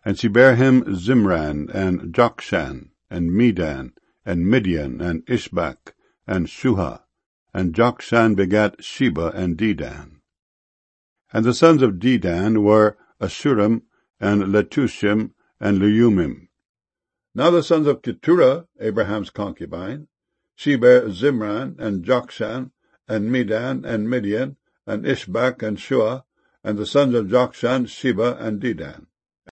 And she bare him Zimran, and Jokshan, and Medan, and Midian, and Ishbak, and Shuha. And Jokshan begat Sheba and Dedan. And the sons of Dedan were Ashurim, and Letushim, and Leumim. Now the sons of Keturah, Abraham's concubine, she bare Zimran, and Jokshan, and Medan, and Midian, and Ishbak, and Shuha, and the sons of Jokshan, Sheba, and Dedan.